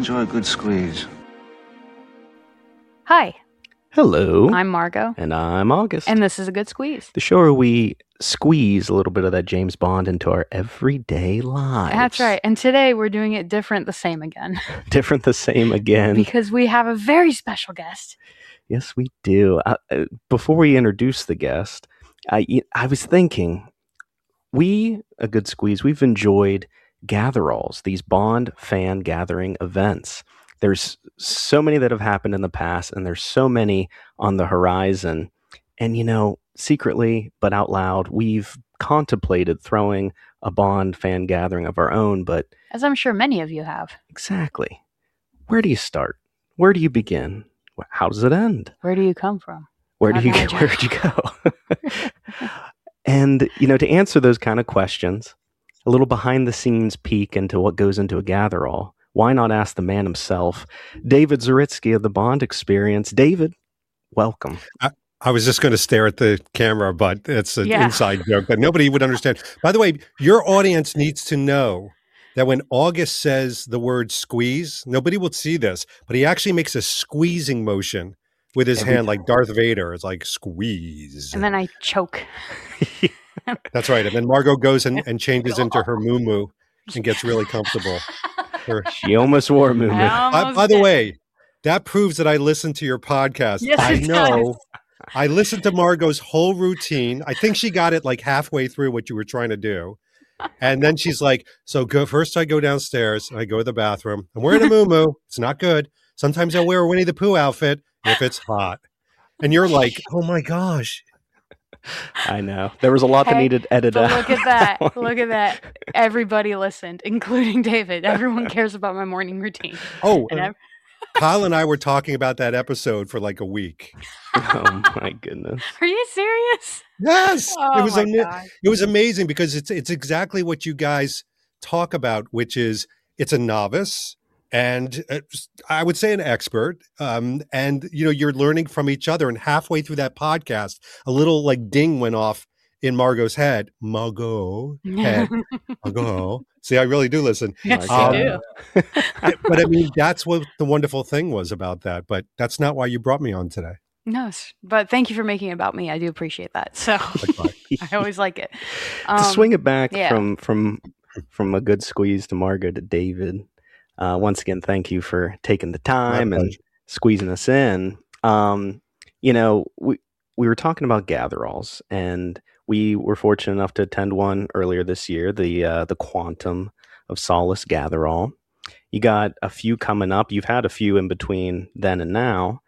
enjoy a good squeeze. Hi, Hello. I'm Margot, And I'm August. and this is A Good Squeeze. The show where we squeeze a little bit of that James Bond into our everyday lives. That's right. And today we're doing it different, the same again. Different, the same again. Because we have a very special guest. Yes, we do. Before we introduce the guest, I was thinking, A Good Squeeze, we've enjoyed gather-alls, these Bond fan gathering events. There's so many that have happened in the past, and there's so many on the horizon. And, secretly, but out loud, we've contemplated throwing a Bond fan gathering of our own, but... As I'm sure many of you have. Exactly. Where do you start? Where do you begin? How does it end? Where do you come from? Where did you go? And, to answer those kind of questions, a little behind-the-scenes peek into what goes into a gather-all, why not ask the man himself, David Zaritsky of the Bond Experience. David, welcome. I was just going to stare at the camera, but it's an inside joke that nobody would understand. By the way, your audience needs to know that when August says the word squeeze, nobody will see this, but he actually makes a squeezing motion with his hand like Darth Vader. It's like squeeze. And then I choke. That's right. And then Margot goes and changes into her muumuu and gets really comfortable. She almost wore a muumuu. By the way, that proves that I listen to your podcast. Yes, I know. Does. I listened to Margot's whole routine. I think she got it like halfway through what you were trying to do. And then she's like, first I go downstairs and I go to the bathroom. I'm wearing a muumuu. It's not good. Sometimes I'll wear a Winnie the Pooh outfit if it's hot. And you're like, oh my gosh. I know. There was a lot that needed edited out. Look at that. Look at that. Everybody listened, including David. Everyone cares about my morning routine. Oh, Kyle and I were talking about that episode for like a week. Oh my goodness. Are you serious? Yes. Oh, it was amazing because it's exactly what you guys talk about, which is it's a novice and I would say an expert. And you're learning from each other. And halfway through that podcast, a little like ding went off in Margot's head. Margot. See, I really do listen. Yes, you do. But I mean, that's what the wonderful thing was about that. But that's not why you brought me on today. No, but thank you for making it about me. I do appreciate that. So I always like it. To swing it back from A Good Squeeze to Margot to David. Once again, thank you for taking the time and squeezing us in. We were talking about gather-alls, and we were fortunate enough to attend one earlier this year, the Quantum of Solace gather-all. You got a few coming up. You've had a few in between then and now.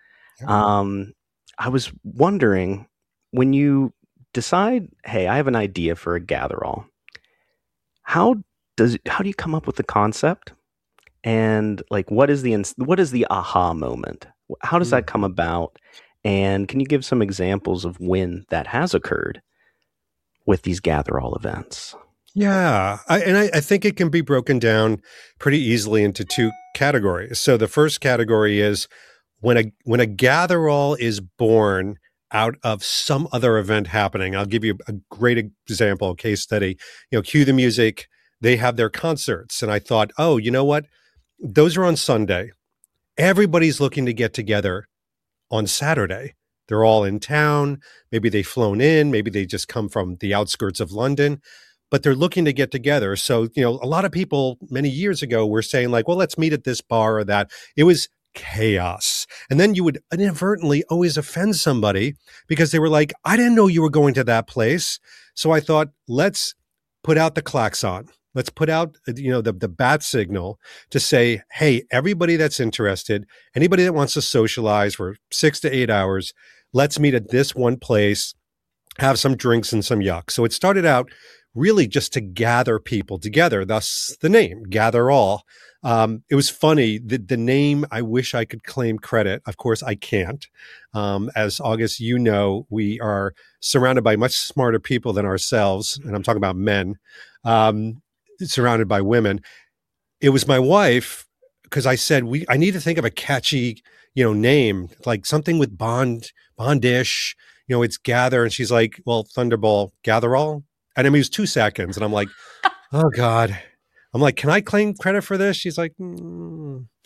I was wondering, when you decide, hey, I have an idea for a gather-all, how do you come up with the concept? And like, what is the aha moment? How does that come about? And can you give some examples of when that has occurred with these gather-all events? Yeah, I think it can be broken down pretty easily into two categories. So the first category is when a gather-all is born out of some other event happening. I'll give you a great example, case study. Cue the music. They have their concerts, and I thought, oh, you know what? Those are on Sunday. Everybody's looking to get together on Saturday. They're all in town. Maybe they've flown in. Maybe they just come from the outskirts of London, but they're looking to get together. So, a lot of people many years ago were saying like, well, let's meet at this bar or that. It was chaos. And then you would inadvertently always offend somebody because they were like, I didn't know you were going to that place. So I thought, let's put out the klaxon. Let's put out, the bat signal to say, hey, everybody that's interested, anybody that wants to socialize for 6 to 8 hours, let's meet at this one place, have some drinks and some yuck. So it started out really just to gather people together, thus the name, Gather All. It was funny, the name, I wish I could claim credit. Of course, I can't. As August, we are surrounded by much smarter people than ourselves, and I'm talking about men. Surrounded by women. It was my wife, because I said, I need to think of a catchy, name, like something with Bondish, it's Gather. And she's like, well, Thunderball, Gather All. And I mean, it was 2 seconds. And I'm like, oh God. I'm like, can I claim credit for this? She's like,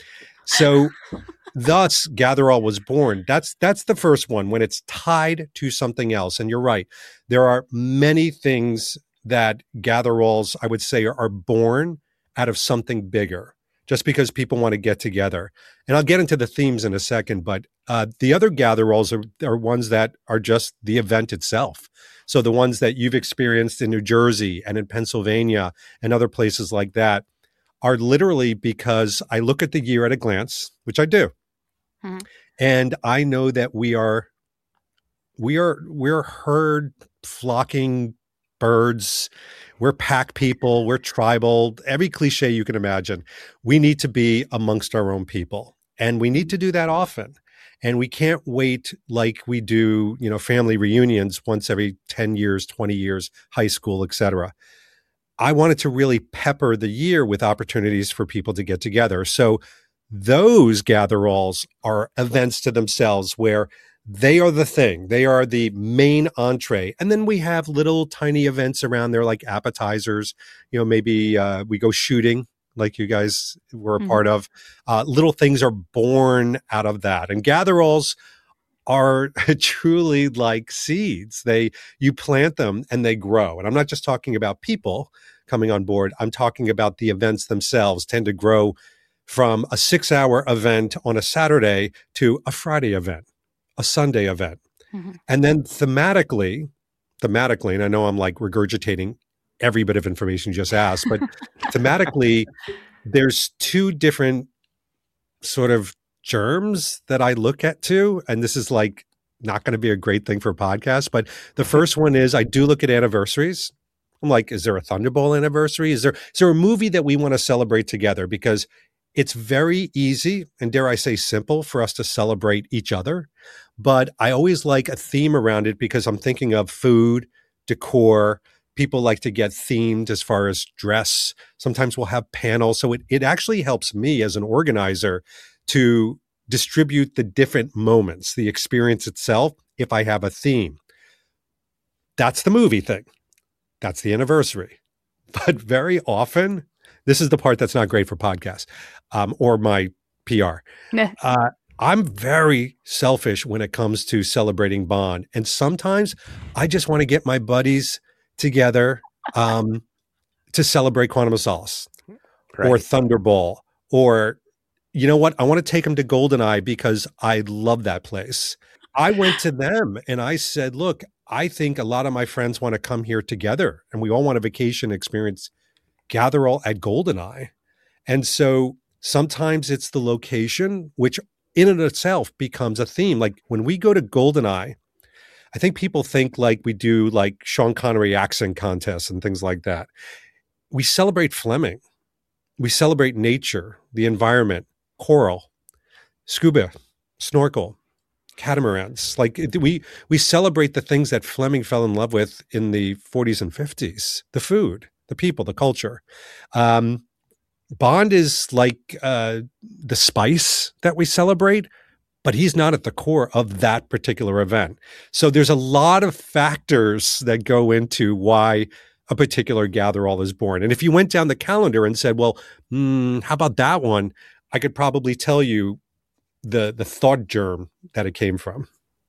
So thus Gatherall was born. That's the first one, when it's tied to something else. And you're right. There are many things that Gatheralls, I would say, are born out of something bigger, just because people want to get together. And I'll get into the themes in a second, but the other Gatheralls are ones that are just the event itself. So the ones that you've experienced in New Jersey and in Pennsylvania and other places like that are literally because I look at the year at a glance, which I do. Mm-hmm. And I know that we're herd flocking birds. We're pack people. We're tribal. Every cliche you can imagine. We need to be amongst our own people, and we need to do that often. And we can't wait like we do, family reunions once every 10 years, 20 years, high school, etc. I wanted to really pepper the year with opportunities for people to get together. So those Gatheralls are events to themselves where they are the thing. They are the main entree. And then we have little tiny events around there like appetizers. Maybe we go shooting like you guys were a part of. Little things are born out of that. And Gatheralls are truly like seeds. You plant them and they grow. And I'm not just talking about people coming on board. I'm talking about the events themselves tend to grow from a 6-hour event on a Saturday to a Friday event, a Sunday event. Mm-hmm. And then thematically, and I know I'm like regurgitating every bit of information you just asked, but thematically, there's two different sort of germs that I look at too. And this is like not going to be a great thing for a podcast, but the first one is I do look at anniversaries. I'm like, is there a Thunderball anniversary? Is there a movie that we want to celebrate together? Because it's very easy and, dare I say, simple for us to celebrate each other. But I always like a theme around it because I'm thinking of food, decor. People like to get themed as far as dress. Sometimes we'll have panels. So it actually helps me as an organizer to distribute the different moments, the experience itself, if I have a theme. That's the movie thing. That's the anniversary. But very often, this is the part that's not great for podcasts or my PR. I'm very selfish when it comes to celebrating Bond. And sometimes I just want to get my buddies together to celebrate Quantum of Solace or Thunderball, or you know what? I want to take them to GoldenEye because I love that place. I went to them and I said, look, I think a lot of my friends want to come here together and we all want a vacation experience, Gatherall at GoldenEye. And so sometimes it's the location, which in and of itself becomes a theme. Like when we go to GoldenEye, I think people think like we do like Sean Connery accent contests and things like that. We celebrate Fleming. We celebrate nature, the environment, coral, scuba, snorkel, catamarans. Like we celebrate the things that Fleming fell in love with in the 40s and 50s, the food, the people, the culture. Bond is like the spice that we celebrate, but he's not at the core of that particular event. So there's a lot of factors that go into why a particular Gatherall is born. And if you went down the calendar and said, well, how about that one? I could probably tell you the thought germ that it came from.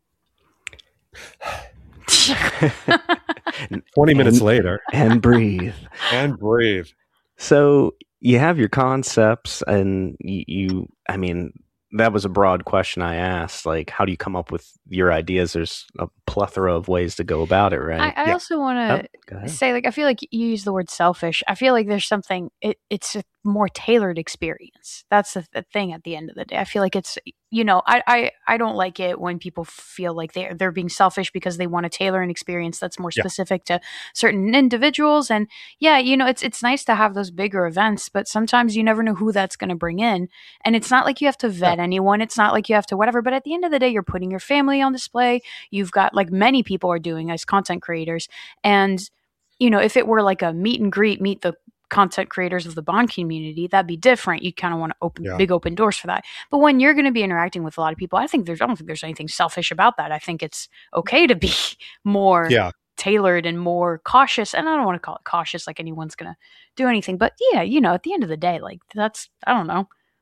20 minutes later. And breathe. And breathe. So you have your concepts and I mean, that was a broad question I asked. Like, how do you come up with your ideas? There's a plethora of ways to go about it, right? I also want to say, like, I feel like you use the word selfish. I feel like there's something, it's a more tailored experience. That's the thing at the end of the day. I feel like it's, I don't like it when people feel like they're being selfish because they want to tailor an experience that's more specific to certain individuals. And it's nice to have those bigger events, but sometimes you never know who that's going to bring in. And it's not like you have to vet anyone. It's not like you have to whatever, but at the end of the day, you're putting your family on display. You've got, like many people are doing as content creators. And, if it were like a meet and greet, meet the content creators of the Bond community, that'd be different. You kind of want to open big open doors for that. But when you're going to be interacting with a lot of people, I don't think there's anything selfish about that. I think it's okay to be more tailored and more cautious. And I don't want to call it cautious like anyone's going to do anything. But at the end of the day, like that's, I don't know.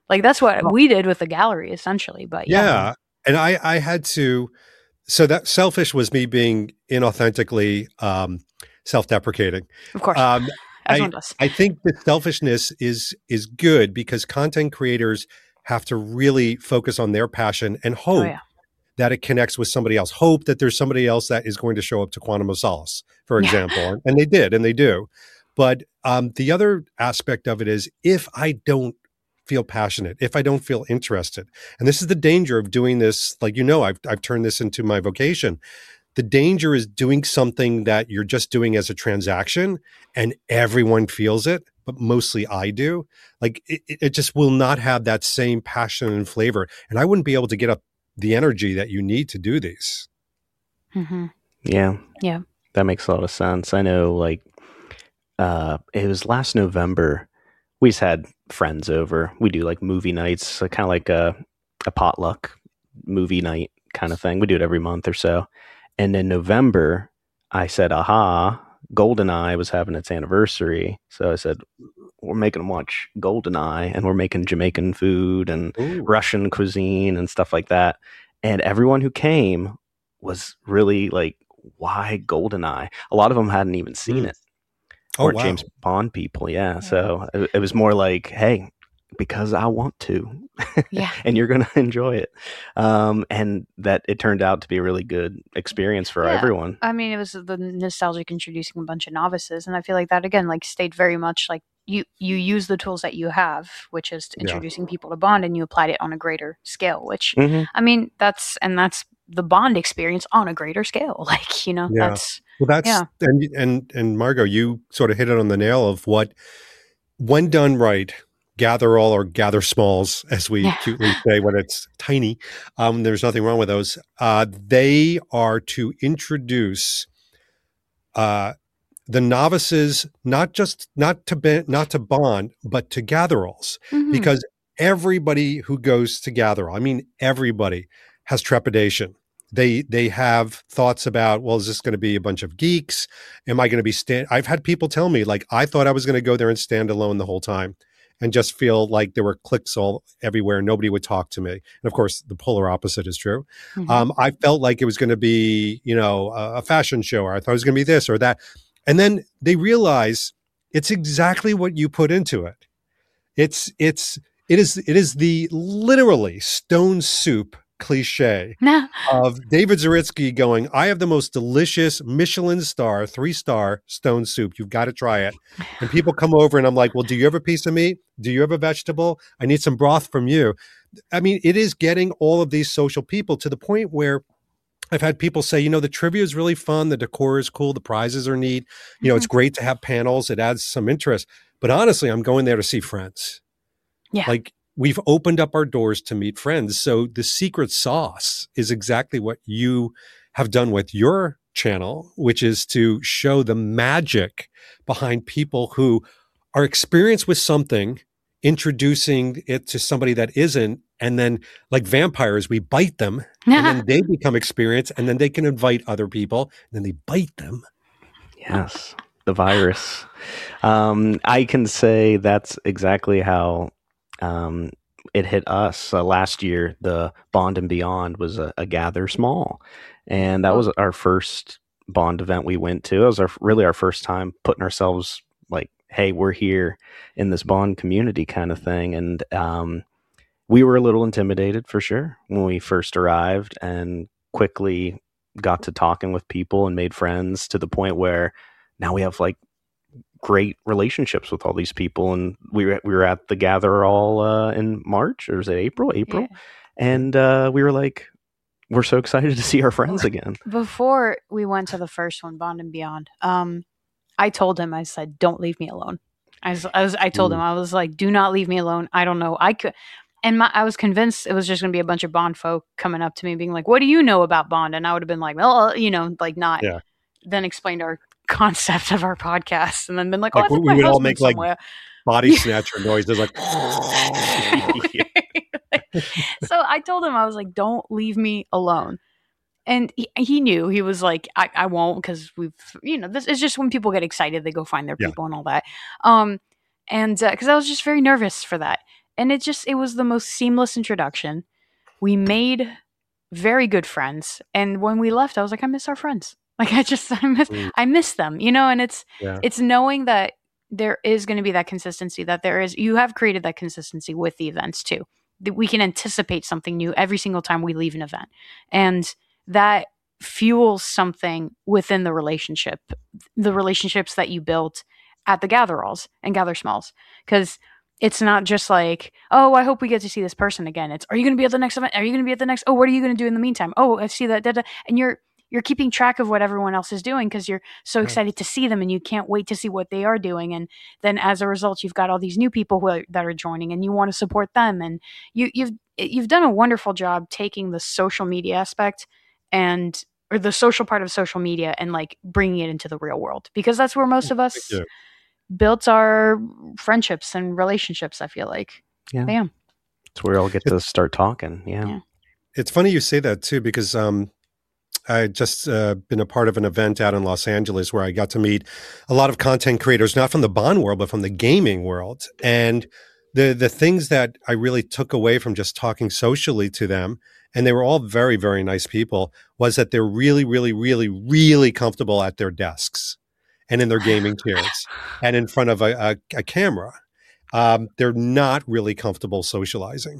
Like that's what we did with the gallery essentially. But yeah. And I had to, so that selfish was me being inauthentically self-deprecating. Of course. Everyone does. I think that selfishness is good because content creators have to really focus on their passion and hope that it connects with somebody else. Hope that there's somebody else that is going to show up to Quantum of Solace, for example. And they did, and they do. But the other aspect of it is if I don't feel passionate, if I don't feel interested, and this is the danger of doing this, like, I've turned this into my vocation. The danger is doing something that you're just doing as a transaction and everyone feels it, but mostly I do. Like it just will not have that same passion and flavor. And I wouldn't be able to get up the energy that you need to do these. Mm-hmm. Yeah. Yeah. That makes a lot of sense. I know, like, it was last November. We just had friends over. We do like movie nights, so kind of like a potluck movie night kind of thing. We do it every month or so. And in November, I said, GoldenEye was having its anniversary. So I said, we're making them watch GoldenEye, and we're making Jamaican food and Russian cuisine and stuff like that. And everyone who came was really like, why GoldenEye? A lot of them hadn't even seen it. Or James Bond people, yeah. So it was more like, hey, because I want to, and you're going to enjoy it. And that it turned out to be a really good experience for everyone. I mean, it was the nostalgic introducing a bunch of novices. And I feel like that, again, like stayed very much like you use the tools that you have, which is introducing people to Bond, and you applied it on a greater scale, which, I mean, that's the Bond experience on a greater scale. Like, that's... Well, and Margot, you sort of hit it on the nail of what, when done right, gather all or gather smalls, as we cutely say when it's tiny. There's nothing wrong with those. They are to introduce the novices, not to Bond, but to gather-alls, because everybody who goes to gather-all, I mean, everybody has trepidation. They have thoughts about, well, is this going to be a bunch of geeks? Am I going to be I've had people tell me, like, I thought I was going to go there and stand alone the whole time and just feel like there were cliques all everywhere. Nobody would talk to me. And of course, the polar opposite is true. I felt like it was going to be, a fashion show, or I thought it was going to be this or that. And then they realize it's exactly what you put into it. It is the literally stone soup cliche of David Zaritsky going, I have the most delicious Michelin star, 3-star stone soup. You've got to try it. And people come over and I'm like, well, do you have a piece of meat? Do you have a vegetable? I need some broth from you. I mean, it is getting all of these social people to the point where I've had people say, the trivia is really fun. The decor is cool. The prizes are neat. It's great to have panels. It adds some interest. But honestly, I'm going there to see friends. Yeah. Like, we've opened up our doors to meet friends. So the secret sauce is exactly what you have done with your channel, which is to show the magic behind people who are experienced with something, introducing it to somebody that isn't. And then, like vampires, we bite them and then they become experienced, and then they can invite other people, and then they bite them. Yes. The virus. I can say that's exactly how it hit us last year. The Bond and Beyond was a gather small, and that was our first Bond event we went to. It was really our first time putting ourselves like, hey, we're here in this Bond community kind of thing. And we were a little intimidated for sure when we first arrived, and quickly got to talking with people and made friends to the point where now we have like great relationships with all these people. And we were at the Gather All in March, or was it April? Yeah. And we were like, we're so excited to see our friends again. Before we went to the first one, Bond and Beyond, I told him, I said, don't leave me alone. I told him, I was like, do not leave me alone. I don't know. I was convinced it was just going to be a bunch of Bond folk coming up to me being like, what do you know about Bond? And I would have been like, well, like not, then explained our concept of our podcast, and then been like, oh, I think we would all make somewhere. Like body snatcher noises, like. So I told him, I was like, don't leave me alone. And he knew. He was like, I won't, because this is just when people get excited, they go find their people and all that. And because I was just very nervous for that. And it was the most seamless introduction. We made very good friends. And when we left, I was like, I miss our friends. Like I miss them, and it's knowing that there is going to be that consistency, you have created that consistency with the events too. That we can anticipate something new every single time we leave an event. And that fuels something within the relationships that you built at the Gatheralls and Gather Smalls. Because it's not just like, oh, I hope we get to see this person again. It's, are you going to be at the next event? Are you going to be at the next? Oh, what are you going to do in the meantime? Oh, I see that. And you're keeping track of what everyone else is doing because you're so excited to see them and you can't wait to see what they are doing. And then as a result, you've got all these new people that are joining and you want to support them. And you've done a wonderful job taking the social media aspect or the social part of social media and like bringing it into the real world, because that's where most of us built our friendships and relationships, I feel like. Yeah. Damn. It's where I'll get to start talking. Yeah. It's funny you say that too, because I just been a part of an event out in Los Angeles where I got to meet a lot of content creators, not from the Bond world, but from the gaming world. And the things that I really took away from just talking socially to them, and they were all very, very nice people, was that they're really, really, really, really comfortable at their desks and in their gaming chairs and in front of a camera. They're not really comfortable socializing.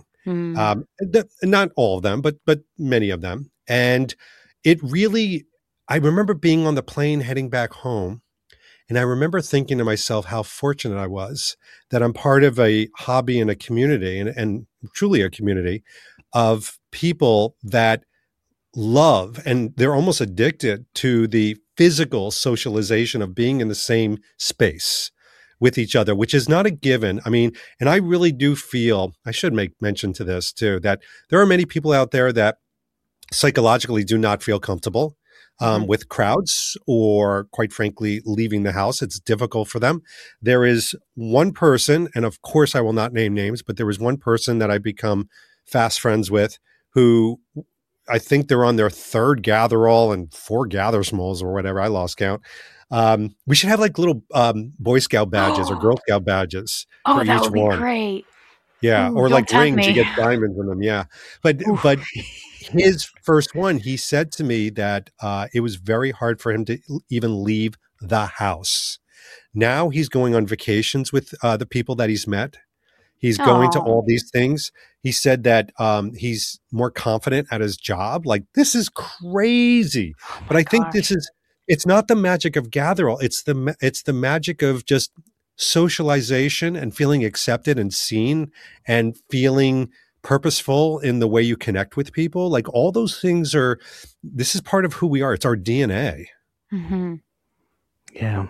Not all of them, but many of them. And it really, I remember being on the plane heading back home, and I remember thinking to myself how fortunate I was that I'm part of a hobby and a community, and truly a community of people that love, and they're almost addicted to the physical socialization of being in the same space with each other, which is not a given. I mean, and I really do feel, I should make mention to this too, that there are many people out there that psychologically do not feel comfortable with crowds, or quite frankly, leaving the house. It's difficult for them. There is one person, and of course I will not name names, but there was one person that I become fast friends with who I think they're on their third Gatherall and 4 Gather Smalls or whatever. I lost count. We should have like little Boy Scout badges or Girl Scout badges for each one. Oh, that would be great. Yeah, or like rings, you get diamonds in them. Yeah, but his first one, he said to me that it was very hard for him to even leave the house. Now he's going on vacations with the people that he's met. He's going to all these things. He said that he's more confident at his job. Like, this is crazy. But I think it's not the magic of Gatherall. It's the magic of just socialization and feeling accepted and seen and feeling purposeful in the way you connect with people. Like, all those things this is part of who we are. It's our DNA. Mm-hmm. Yeah,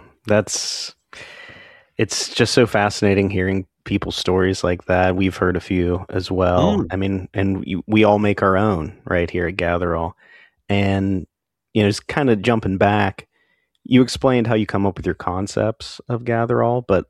it's just so fascinating hearing people's stories like that. We've heard a few as well. I mean, and we all make our own right here at Gatherall. And, just kind of jumping back, you explained how you come up with your concepts of Gatherall, but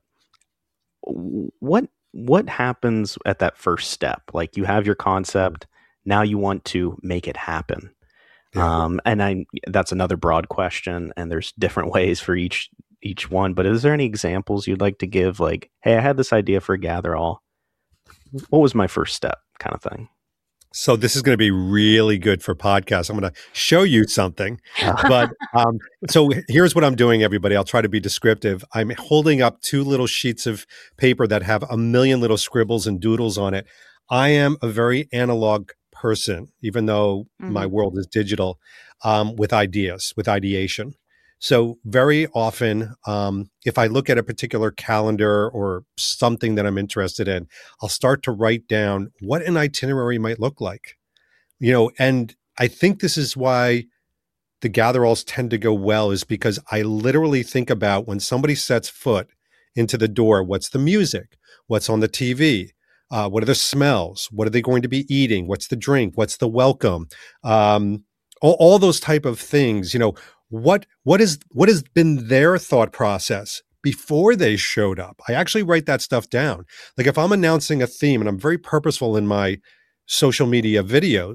what happens at that first step? Like, you have your concept, now you want to make it happen. Yeah. And that's another broad question, and there's different ways for each one, but is there any examples you'd like to give? Like, hey, I had this idea for Gatherall. What was my first step, kind of thing? So this is going to be really good for podcasts. I'm going to show you something, but so here's what I'm doing, everybody. I'll try to be descriptive. I'm holding up 2 little sheets of paper that have a million little scribbles and doodles on it. I am a very analog person, even though my world is digital, with ideas, with ideation. So very often, if I look at a particular calendar or something that I'm interested in, I'll start to write down what an itinerary might look like, and I think this is why the Gatheralls tend to go well, is because I literally think about when somebody sets foot into the door, what's the music, what's on the TV, what are the smells, what are they going to be eating, what's the drink, what's the welcome, all those type of things, What has been their thought process before they showed up? I actually write that stuff down. Like, if I'm announcing a theme, and I'm very purposeful in my social media videos,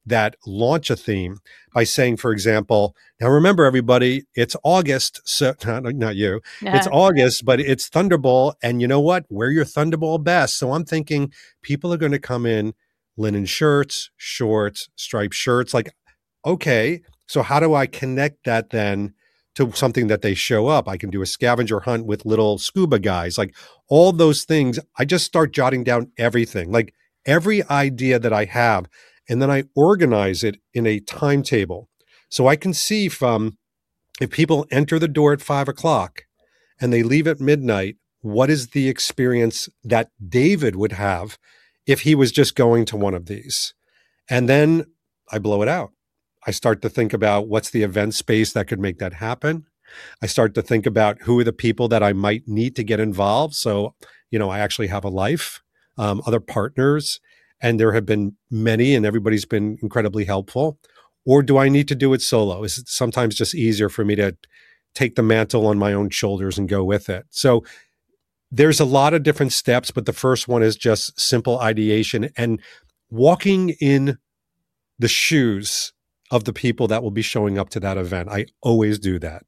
that launch a theme by saying, for example, now remember everybody, it's August. So not you, it's August, but it's Thunderball. And you know what? Wear your Thunderball best. So I'm thinking people are going to come in linen shirts, shorts, striped shirts. Like, okay, so how do I connect that then to something that they show up? I can do a scavenger hunt with little scuba guys, like all those things. I just start jotting down everything, like every idea that I have. And then I organize it in a timetable. So I can see from if people enter the door at 5 o'clock and they leave at midnight, what is the experience that David would have if he was just going to one of these? And then I blow it out. I start to think about what's the event space that could make that happen. I start to think about who are the people that I might need to get involved. So, I actually have a life, other partners, and there have been many, and everybody's been incredibly helpful. Or do I need to do it solo? Is it sometimes just easier for me to take the mantle on my own shoulders and go with it? So there's a lot of different steps, but the first one is just simple ideation and walking in the shoes of the people that will be showing up to that event. I always do that.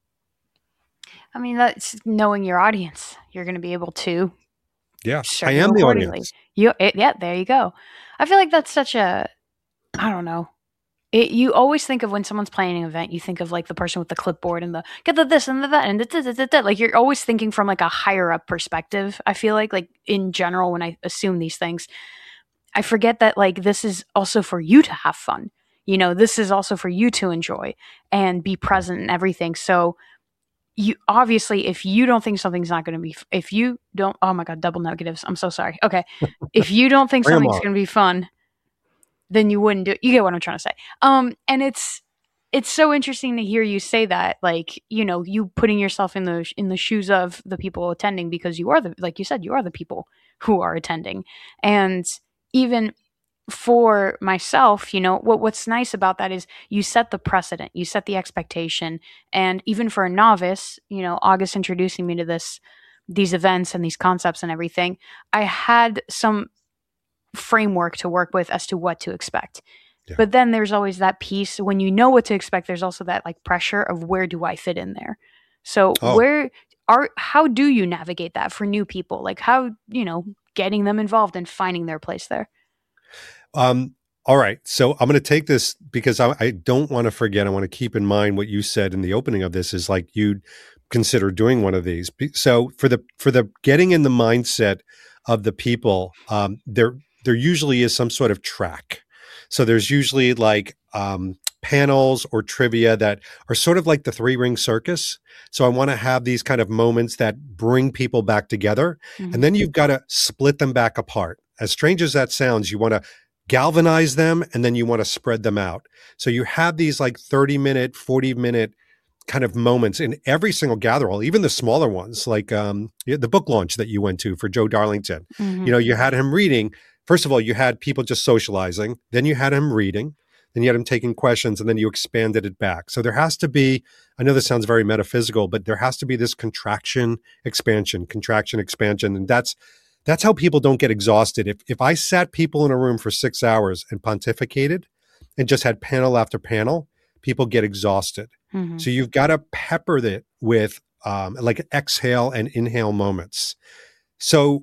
I mean, that's knowing your audience. You're going to be able to. Yeah, I am the audience. Yeah, there you go. I feel like that's such a, I don't know. You always think of when someone's planning an event, you think of like the person with the clipboard and the get the this and the that and the like you're always thinking from like a higher up perspective. I feel like in general, when I assume these things, I forget that like this is also for you to have fun. This is also for you to enjoy and be present and everything. So you obviously, if you don't think something's not going to be, if you don't, oh my God, double negatives. I'm so sorry. Okay. If you don't think something's going to be fun, then you wouldn't do it. You get what I'm trying to say. And it's so interesting to hear you say that, like, you putting yourself in the shoes of the people attending, because you are like you said, you are the people who are attending. And even for myself, what's nice about that is you set the precedent, you set the expectation. And even for a novice, August introducing me to these events and these concepts and everything, I had some framework to work with as to what to expect. Yeah. But then there's always that piece when you know what to expect, there's also that like pressure of where do I fit in there? So how do you navigate that for new people? Like how, getting them involved and finding their place there? All right. So I'm going to take this because I don't want to forget. I want to keep in mind what you said in the opening of this is like you'd consider doing one of these. So for the getting in the mindset of the people, there usually is some sort of track. So there's usually like panels or trivia that are sort of like the 3-ring circus. So I want to have these kind of moments that bring people back together. Mm-hmm. And then you've got to split them back apart. As strange as that sounds, you want to galvanize them and then you want to spread them out. So you have these like 30-minute, 40-minute kind of moments in every single gather hall, even the smaller ones, like the book launch that you went to for Joe Darlington. Mm-hmm. You had him reading. First of all, you had people just socializing. Then you had him reading. Then you had him taking questions, and then you expanded it back. So there has to be, I know this sounds very metaphysical, but there has to be this contraction, expansion, and that's how people don't get exhausted. If I sat people in a room for 6 hours and pontificated and just had panel after panel, people get exhausted. Mm-hmm. So you've got to pepper it with like exhale and inhale moments. So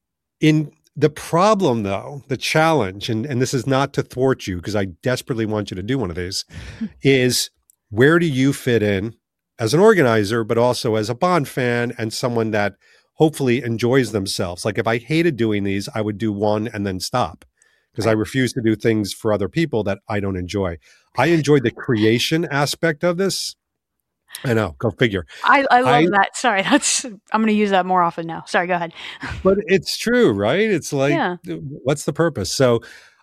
in the problem, though, the challenge, and this is not to thwart you because I desperately want you to do one of these, is where do you fit in as an organizer, but also as a Bond fan and someone that hopefully enjoys themselves? Like if I hated doing these, I would do one and then stop because I refuse to do things for other people that I don't enjoy. I enjoy the creation aspect of this. I know, go figure. I love that. Sorry, I'm going to use that more often now. Sorry, go ahead. But it's true, right? It's like, what's the purpose? So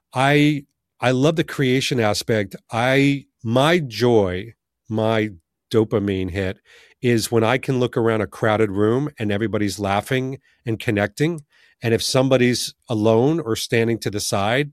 I love the creation aspect. My joy, my dopamine hit is when I can look around a crowded room and everybody's laughing and connecting. And if somebody's alone or standing to the side,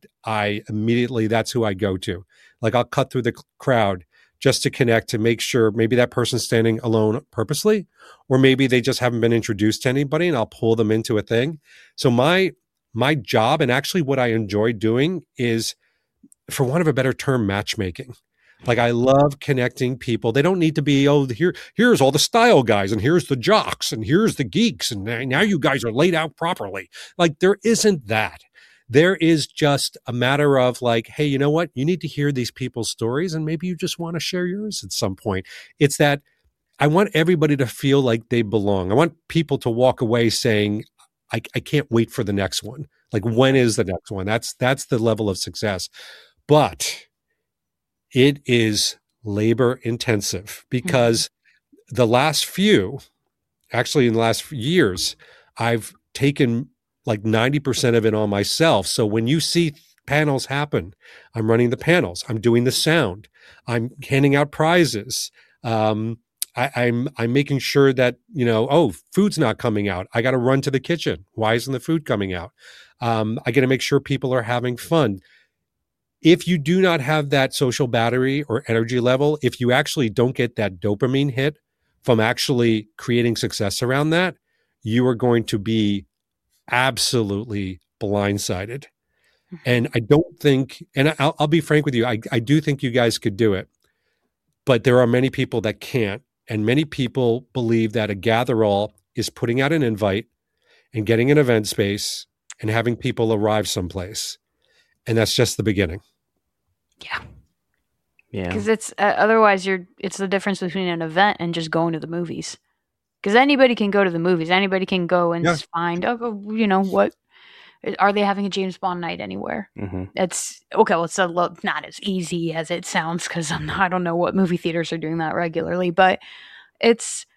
that's who I go to. Like I'll cut through the crowd just to connect, to make sure maybe that person's standing alone purposely, or maybe they just haven't been introduced to anybody and I'll pull them into a thing. So my job, and actually what I enjoy doing, is for want of a better term, matchmaking. Like, I love connecting people. They don't need to be, here's all the style guys, and here's the jocks, and here's the geeks, and now you guys are laid out properly. Like, there isn't that. There is just a matter of like, hey, you know what? You need to hear these people's stories, and maybe you just want to share yours at some point. It's that I want everybody to feel like they belong. I want people to walk away saying, I can't wait for the next one. Like, when is the next one? That's the level of success. But it is labor intensive, because the last few, actually in the last years, I've taken like 90% of it on myself. So when you see panels happen, I'm running the panels, I'm doing the sound, I'm handing out prizes. I'm making sure that, food's not coming out. I got to run to the kitchen. Why isn't the food coming out? I got to make sure people are having fun. If you do not have that social battery or energy level, if you actually don't get that dopamine hit from actually creating success around that, you are going to be absolutely blindsided. And I don't think, and I'll be frank with you, I do think you guys could do it, but there are many people that can't. And many people believe that a gather-all is putting out an invite and getting an event space and having people arrive someplace. And that's just the beginning. Yeah. Yeah. Because it's otherwise it's the difference between an event and just going to the movies. Because anybody can go to the movies. Anybody can go and just find, what are they having a James Bond night anywhere? Mm-hmm. It's okay. Well, it's not as easy as it sounds, because I don't know what movie theaters are doing that regularly, but it's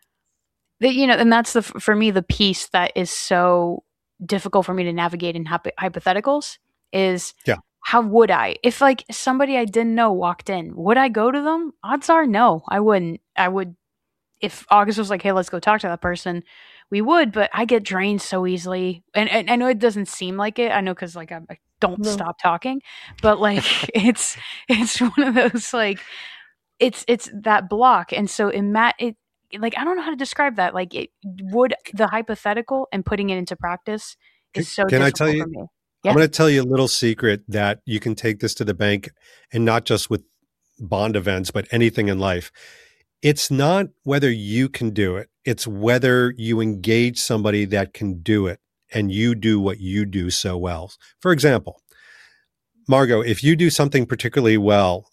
and that's for me, the piece that is so difficult for me to navigate in hypotheticals is how would I, if like somebody I didn't know walked in, would I go to them? Odds are no, I wouldn't. I would, if August was like, hey, let's go talk to that person, we would, but I get drained so easily. And I know it doesn't seem like it. I know, because like I don't stop talking, but like it's one of those, like it's that block. And so like, I don't know how to describe that. Like, it would, the hypothetical and putting it into practice is so difficult. Can I tell you? For me. Yeah. I'm going to tell you a little secret that you can take this to the bank, and not just with Bond events, but anything in life. It's not whether you can do it. It's whether you engage somebody that can do it and you do what you do so well. For example, Margot, if you do something particularly well,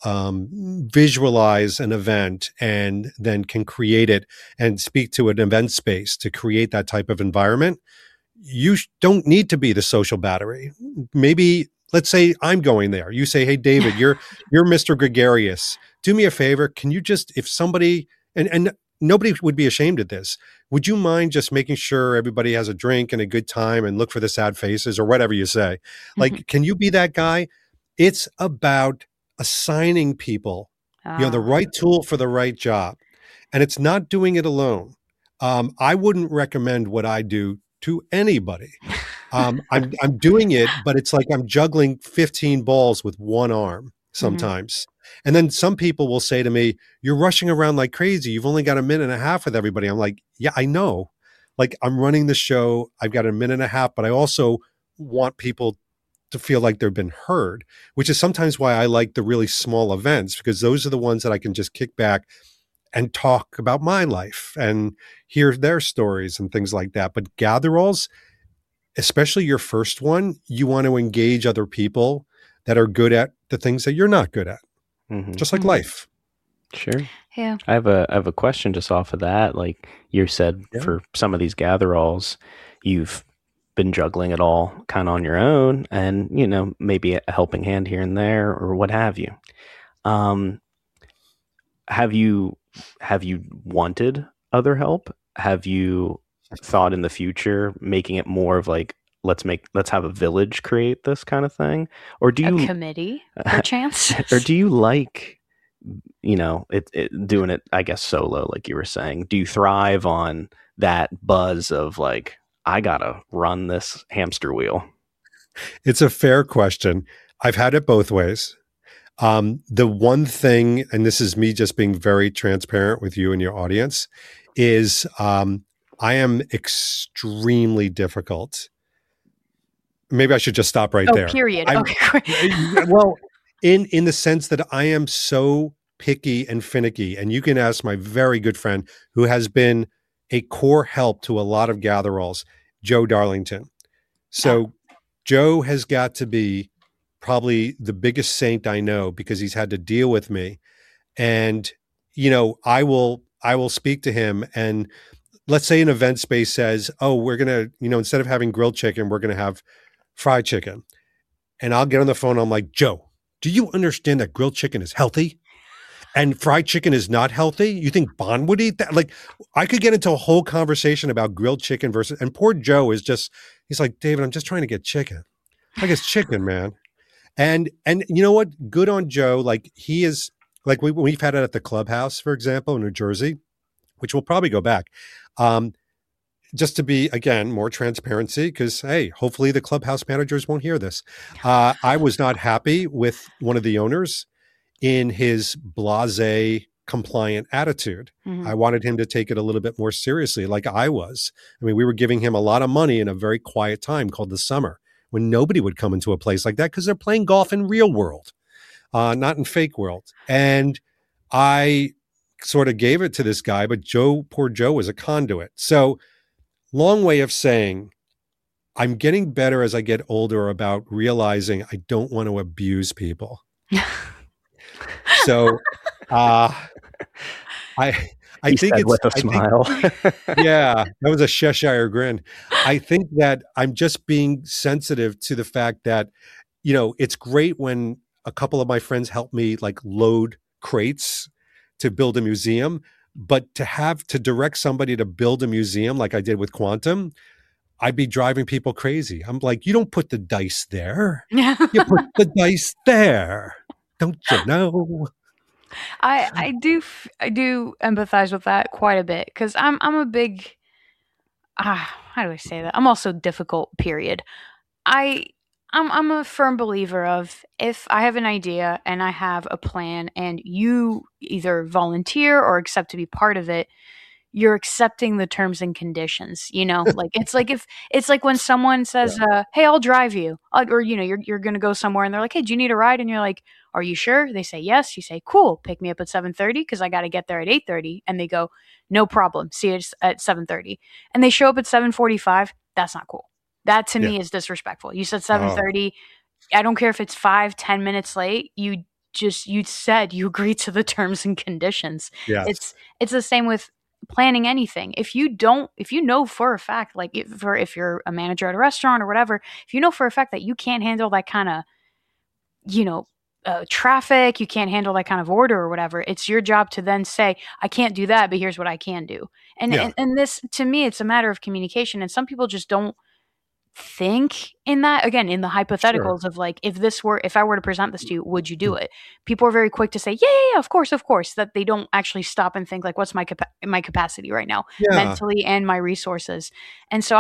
visualize an event and then can create it and speak to an event space to create that type of environment, you don't need to be the social battery. Maybe, let's say I'm going there. You say, hey, David, you're Mr. Gregarious. Do me a favor. Can you just, if somebody, and nobody would be ashamed of this, would you mind just making sure everybody has a drink and a good time and look for the sad faces or whatever you say? Like, can you be that guy? It's about assigning people, the right tool for the right job. And it's not doing it alone. I wouldn't recommend what I do to anybody. I'm doing it, but it's like I'm juggling 15 balls with one arm sometimes. Mm-hmm. And then some people will say to me, you're rushing around like crazy. You've only got a minute and a half with everybody. I'm like, yeah, I know. Like, I'm running the show. I've got a minute and a half, but I also want people to feel like they've been heard, which is sometimes why I like the really small events, because those are the ones that I can just kick back and talk about my life and hear their stories and things like that. But gather-alls, especially your first one, you want to engage other people that are good at the things that you're not good at. Mm-hmm. Just like life. Sure. Yeah. I have a question just off of that. Like you said, for some of these gather-alls, you've been juggling it all kind of on your own, and maybe a helping hand here and there or what have you. Have you wanted other help? Have you thought in the future making it more of like, let's have a village create this kind of thing? Or do you a committee perchance? Or do you like, doing it, I guess, solo, like you were saying? Do you thrive on that buzz of like, I gotta run this hamster wheel? It's a fair question. I've had it both ways. The one thing, and this is me just being very transparent with you and your audience, is I am extremely difficult. Maybe I should just stop right there. Period. Okay. Well, in the sense that I am so picky and finicky. And you can ask my very good friend who has been a core help to a lot of gatheralls, Joe Darlington. So Joe has got to be probably the biggest saint I know because he's had to deal with me. And, you know, I will speak to him, and let's say an event space says, oh, we're going to, you know, instead of having grilled chicken, we're going to have fried chicken. And I'll get on the phone. I'm like, Joe, do you understand that grilled chicken is healthy and fried chicken is not healthy? You think Bond would eat that? Like, I could get into a whole conversation about grilled chicken versus, and poor Joe is just, he's like, David, I'm just trying to get chicken. Like, it's chicken, man. And you know what? Good on Joe. Like, he is, like, we've had it at the Clubhouse, for example, in New Jersey, which we'll probably go back. Just to be, again, more transparency, because, hey, hopefully the Clubhouse managers won't hear this. I was not happy with one of the owners in his blasé compliant attitude. I wanted him to take it a little bit more seriously, like I was. I mean, we were giving him a lot of money in a very quiet time called the summer, when nobody would come into a place like that because they're playing golf in real world, not in fake world. And I sort of gave it to this guy, but poor Joe was a conduit. So long way of saying, I'm getting better as I get older about realizing I don't want to abuse people. So I think it's with a smile. Yeah, that was a Cheshire grin. I think that I'm just being sensitive to the fact that, you know, it's great when a couple of my friends help me like load crates to build a museum, but to direct somebody to build a museum like I did with Quantum, I'd be driving people crazy. I'm like, you don't put the dice there. You put the dice there. Don't you know? I do empathize with that quite a bit, because I'm a big how do I say that? I'm also difficult, period. I'm a firm believer of, if I have an idea and I have a plan and you either volunteer or accept to be part of it, you're accepting the terms and conditions, you know? Like, it's like when someone says, hey, I'll drive you. Or, you know, you're going to go somewhere and they're like, hey, do you need a ride? And you're like, are you sure? They say yes. You say, cool, pick me up at 7:30 because I got to get there at 8:30. And they go, no problem. See you at 7:30. And they show up at 7:45. That's not cool. That to me is disrespectful. You said 7:30. I don't care if it's 5-10 minutes late. You said you agreed to the terms and conditions. Yes. It's the same with planning anything. If you know for a fact, like if you're a manager at a restaurant or whatever, if you know for a fact that you can't handle that kind of, you know, traffic, you can't handle that kind of order or whatever, it's your job to then say, I can't do that, but here's what I can do. And this, to me, it's a matter of communication. And some people just don't think in that, again, in the hypotheticals of like, if I were to present this to you, would you do it? People are very quick to say, yeah, of course, that they don't actually stop and think like, what's my capacity right now, mentally and my resources. And so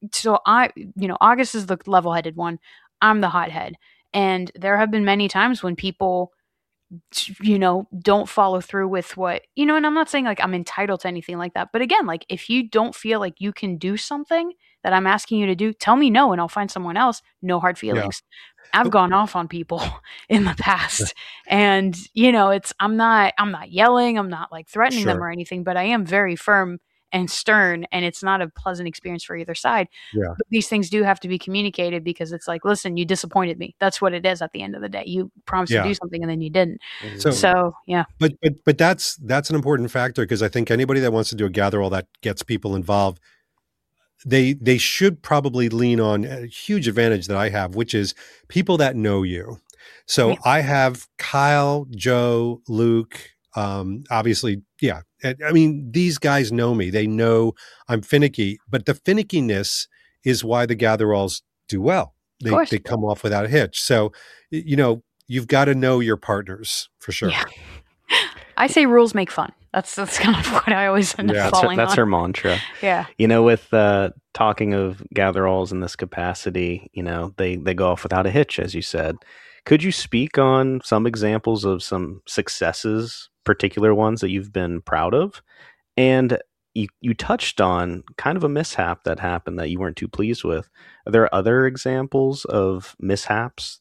August is the level-headed one. I'm the hothead. And there have been many times when people, you know, don't follow through with what, you know, and I'm not saying like I'm entitled to anything like that. But again, like, if you don't feel like you can do something that I'm asking you to do, tell me no and I'll find someone else. No hard feelings. I've gone off on people in the past, and, you know, I'm not yelling. I'm not like threatening them or anything, but I am very firm and stern, and it's not a pleasant experience for either side. But these things do have to be communicated, because it's like, listen, you disappointed me. That's what it is at the end of the day. You promised to do something and then you didn't. So yeah. But that's an important factor, because I think anybody that wants to do a gatherall that gets people involved, they should probably lean on a huge advantage that I have, which is people that know you. So I have Kyle, Joe, Luke, obviously, I mean, these guys know me. They know I'm finicky, but the finickiness is why the gatheralls do well. They come off without a hitch. So, you know, you've got to know your partners for sure. Yeah. I say rules make fun. That's kind of what I always end up falling on. That's her mantra. Yeah. You know, with talking of gatheralls in this capacity, you know, they go off without a hitch, as you said. Could you speak on some examples of some successes, particular ones that you've been proud of? And you touched on kind of a mishap that happened that you weren't too pleased with. Are there other examples of mishaps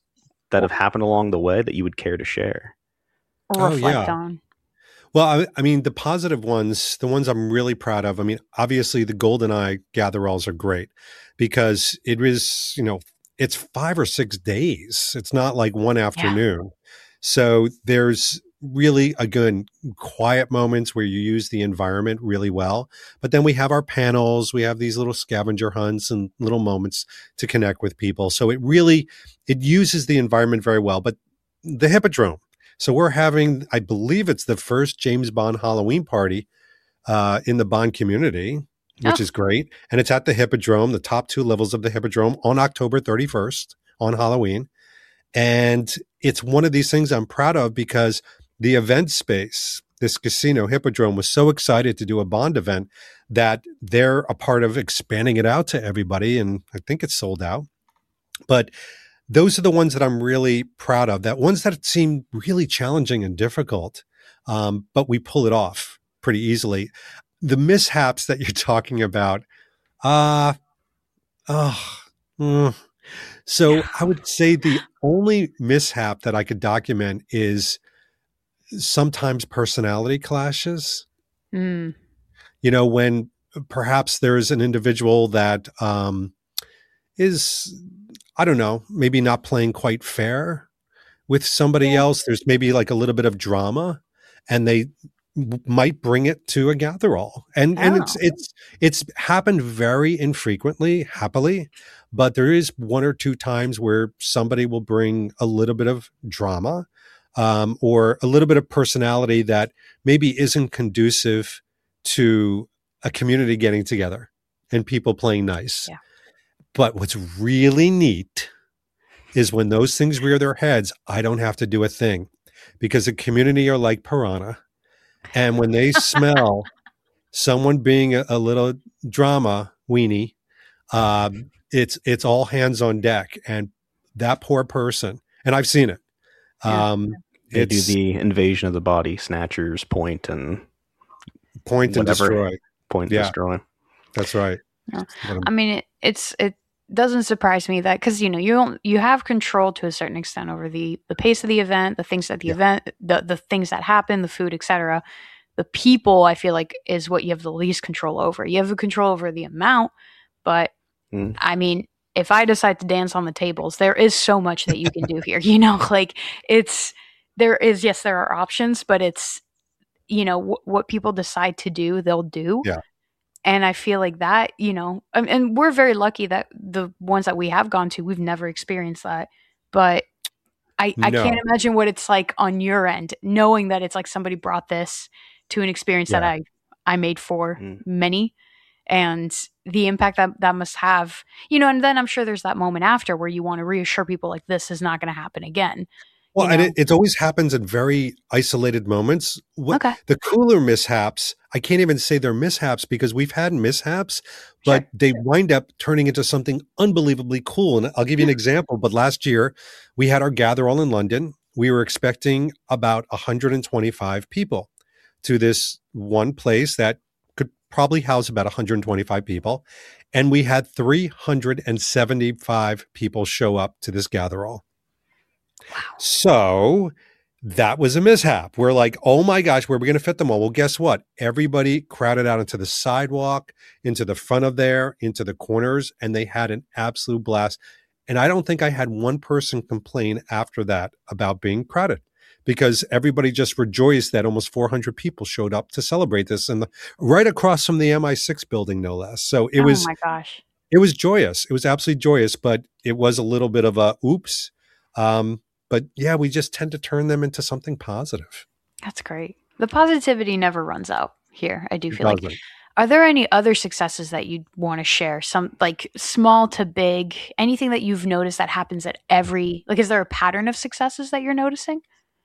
that have happened along the way that you would care to share? Or reflect on? Well, I mean, the positive ones, the ones I'm really proud of, I mean, obviously the GoldenEye gather-alls are great because it was, it's 5 or 6 days. It's not like one afternoon. Yeah. So there's really a good quiet moments where you use the environment really well. But then we have our panels, we have these little scavenger hunts and little moments to connect with people. So it uses the environment very well. But the Hippodrome, so we're having, I believe it's the first James Bond Halloween party in the Bond community, which is great. And it's at the Hippodrome, the top 2 levels of the Hippodrome on October 31st on Halloween. And it's one of these things I'm proud of because the event space, this casino Hippodrome, was so excited to do a Bond event that they're a part of expanding it out to everybody. And I think it's sold out. But those are the ones that I'm really proud of, that ones that seem really challenging and difficult, but we pull it off pretty easily. The mishaps that you're talking about, so I would say the only mishap that I could document is sometimes personality clashes. When perhaps there's an individual that is, I don't know, maybe not playing quite fair with somebody else. There's maybe like a little bit of drama, and they might bring it to a gather-all. And it's happened very infrequently, happily, but there is 1 or 2 times where somebody will bring a little bit of drama, or a little bit of personality that maybe isn't conducive to a community getting together and people playing nice. Yeah. But what's really neat is when those things rear their heads, I don't have to do a thing because the community are like piranha. And when they smell someone being a little drama weenie, it's all hands on deck. And that poor person, and I've seen it. They do the invasion of the body snatchers, point and destroy. Destroy. That's right. Yeah. I mean, it doesn't surprise me that, because you have control to a certain extent over the pace of the event, the things at the event, the things that happen, the food, etc. The people, I feel like, is what you have the least control over. You have the control over the amount, but I mean, if I decide to dance on the tables, there is so much that you can do here. Like there are options, but it's what people decide to do, they'll do. Yeah. And I feel like that, and we're very lucky that the ones that we have gone to, we've never experienced that. But I can't imagine what it's like on your end, knowing that it's like somebody brought this to an experience that I made for many, and the impact that must have, and then I'm sure there's that moment after where you want to reassure people like this is not going to happen again. Well, and it always happens in very isolated moments. The cooler mishaps, I can't even say they're mishaps because we've had mishaps, but they wind up turning into something unbelievably cool. And I'll give you an example. But last year, we had our gather-all in London. We were expecting about 125 people to this one place that could probably house about 125 people. And we had 375 people show up to this gather-all. Wow. So that was a mishap. We're like, oh my gosh, where are we going to fit them all? Well, guess what? Everybody crowded out into the sidewalk, into the front of there, into the corners, and they had an absolute blast. And I don't think I had one person complain after that about being crowded, because everybody just rejoiced that almost 400 people showed up to celebrate this, and right across from the MI6 building, no less. So it was, oh my gosh, it was joyous. It was absolutely joyous, but it was a little bit of a oops. But yeah, we just tend to turn them into something positive. That's great. The positivity never runs out here. I do feel like. Are there any other successes that you'd want to share? Some like small to big, anything that you've noticed that happens at is there a pattern of successes that you're noticing?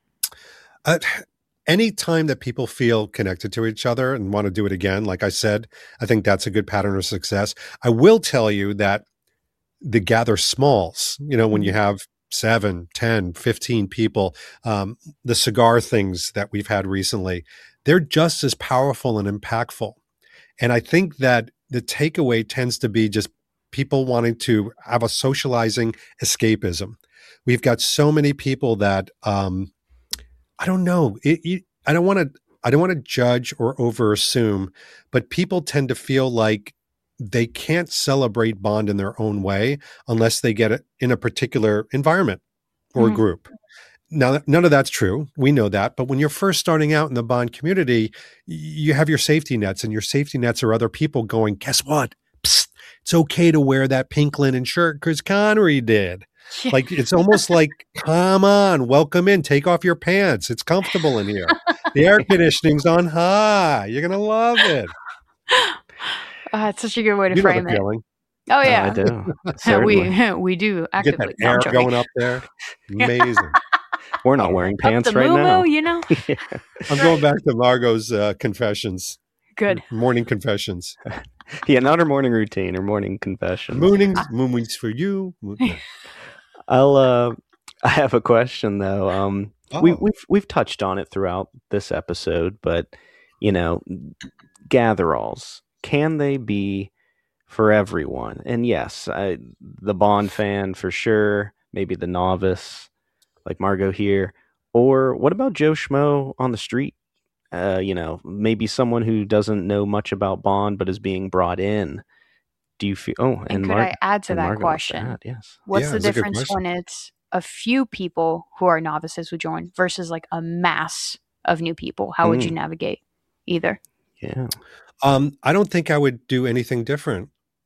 Any time that people feel connected to each other and want to do it again, like I said, I think that's a good pattern of success. I will tell you that the gather smalls, when you have 7, 10, 15 people, the cigar things that we've had recently, they're just as powerful and impactful. And I think that the takeaway tends to be just people wanting to have a socializing escapism. we've got so many people that I don't know. I don't want to judge or over assume, but people tend to feel like they can't celebrate Bond in their own way unless they get it in a particular environment or group. Now, none of that's true. We know that. But when you're first starting out in the Bond community, you have your safety nets, and your safety nets are other people going, guess what? Psst, it's okay to wear that pink linen shirt because Connery did. Yeah. Like, it's almost like, come on, welcome in, take off your pants. It's comfortable in here. The air conditioning's on high. You're going to love it. It's such a good way to frame it. Feeling. Oh, yeah. I do. we do actively. Get that air going up there. Amazing. We're not wearing pants right now. You know? Yeah. I'm going back to Margot's confessions. Good. Morning confessions. Yeah, not her morning routine, her morning confession. Moonings for you. I have a question though. We've touched on it throughout this episode, but gatheralls, can they be for everyone? And yes, the Bond fan for sure, maybe the novice like Margot here, or what about Joe Schmo on the street? Maybe someone who doesn't know much about Bond but is being brought in. Do you feel? Oh, and could I add to that question? Yes. What's the difference when it's a few people who are novices who join versus like a mass of new people? How would you navigate either? Yeah. I don't think I would do anything different.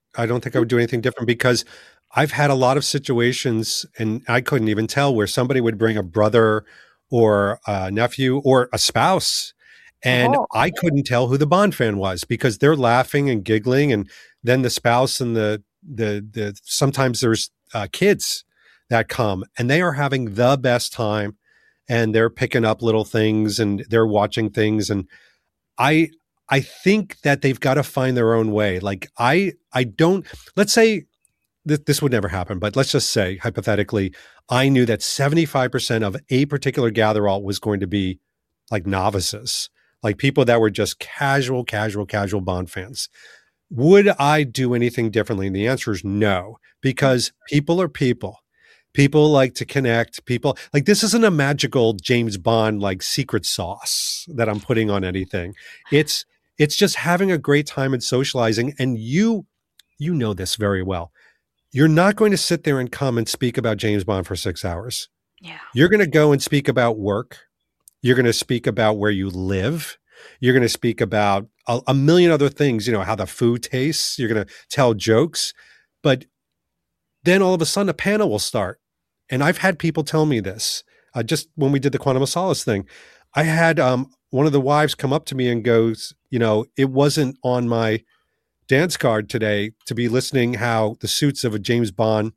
Because I've had a lot of situations, and I couldn't even tell, where somebody would bring a brother or a nephew or a spouse, and I couldn't tell who the Bond fan was because they're laughing and giggling, and then the spouse and the sometimes there's kids that come, and they are having the best time, and they're picking up little things and they're watching things, and I think that they've got to find their own way. Like I don't, let's say this would never happen, but let's just say hypothetically, I knew that 75% of a particular gatherall was going to be like novices, like people that were just casual Bond fans. Would I do anything differently? And the answer is no, because people are people. People like to connect. People like, this isn't a magical James Bond like secret sauce that I'm putting on anything. It's just having a great time and socializing. And you know this very well. You're not going to sit there and come and speak about James Bond for 6 hours. Yeah. You're going to go and speak about work. You're going to speak about where you live. You're going to speak about a million other things, how the food tastes. You're going to tell jokes. But then all of a sudden a panel will start. And I've had people tell me this. Just when we did the Quantum of Solace thing, I had one of the wives come up to me and goes, it wasn't on my dance card today to be listening how the suits of James Bond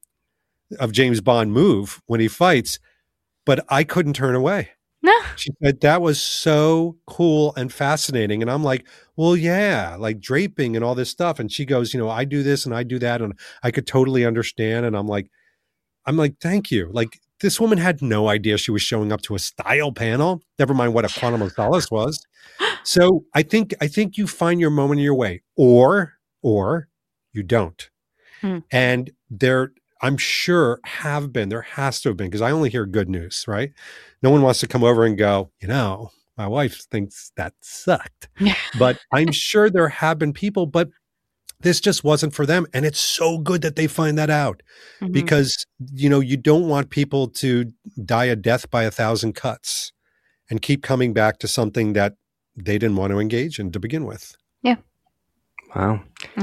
move when he fights, but I couldn't turn away. No. She said that was so cool and fascinating. And I'm like, well, yeah, like draping and all this stuff. And she goes, I do this and I do that, and I could totally understand. And I'm like, thank you. Like, this woman had no idea she was showing up to a style panel, never mind what a Quantum of Solace was. So I think you find your moment in your way, or you don't. And I'm sure there has to have been, because I only hear good news, right? No one wants to come over and go, my wife thinks that sucked. But I'm sure there have been people, but this just wasn't for them. And it's so good that they find that out, because, you don't want people to die a death by 1,000 cuts and keep coming back to something that they didn't want to engage in to begin with. Yeah. Wow.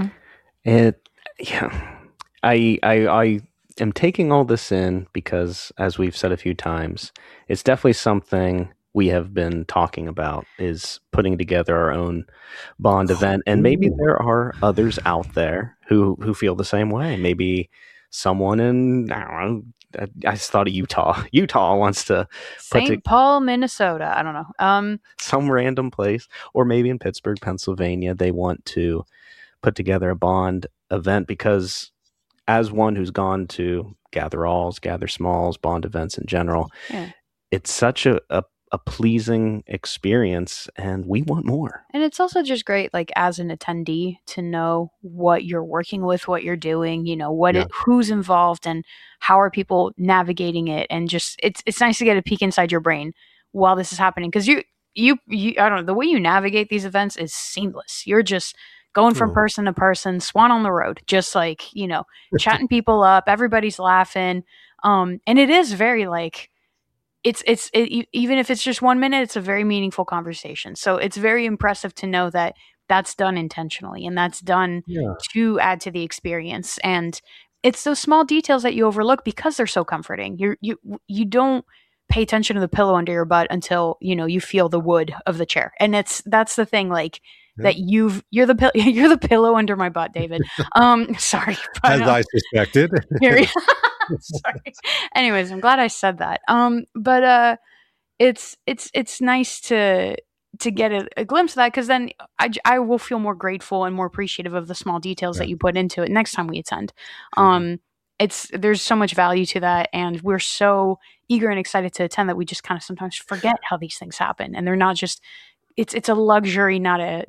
I am taking all this in because, as we've said a few times, it's definitely something we have been talking about, is putting together our own Bond event. And maybe there are others out there who feel the same way. Maybe someone in, I don't know, I just thought of Utah wants to St. Paul, Minnesota. I don't know. Some random place, or maybe in Pittsburgh, Pennsylvania, they want to put together a Bond event, because as one who's gone to gather alls, gather smalls, Bond events in general, it's such a a pleasing experience, and we want more. And it's also just great, like as an attendee, to know what you're working with, what you're doing, who's involved, and how are people navigating it. And just it's nice to get a peek inside your brain while this is happening, because you I don't know, the way you navigate these events is seamless. You're just going from person to person, swan on the road, just like, chatting people up, everybody's laughing. And it is very like, even if it's just 1 minute, it's a very meaningful conversation. So it's very impressive to know that that's done intentionally, and that's done to add to the experience. And it's those small details that you overlook because they're so comforting. You don't pay attention to the pillow under your butt until, you feel the wood of the chair. And that's the thing, like, that you're the pillow under my butt, David. Sorry. But, as I suspected. Sorry. Anyways, I'm glad I said that. But it's nice to get a glimpse of that, because then I will feel more grateful and more appreciative of the small details that you put into it next time we attend. There's so much value to that, and we're so eager and excited to attend that we just kind of sometimes forget how these things happen, and they're not just. It's a luxury, not a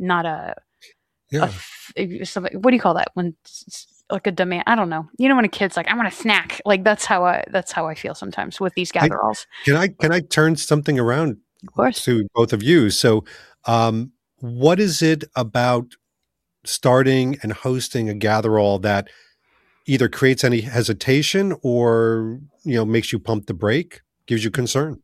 what do you call that when it's like a demand? I don't know. When a kid's like, I want a snack. Like that's how I feel sometimes with these gather-alls. Can I turn something around to both of you? So, what is it about starting and hosting a gather-all that either creates any hesitation or makes you pump the brake, gives you concern?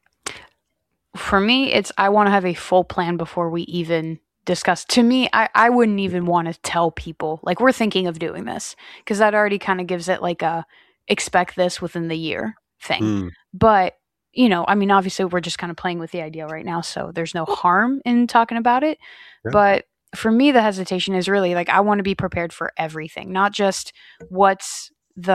For me, I want to have a full plan before we even discuss. To me, I wouldn't even want to tell people, like, we're thinking of doing this, because that already kind of gives it like a expect this within the year thing. But, obviously we're just kind of playing with the idea right now, so there's no harm in talking about it. Yeah. But for me, the hesitation is really like, I want to be prepared for everything, not just what's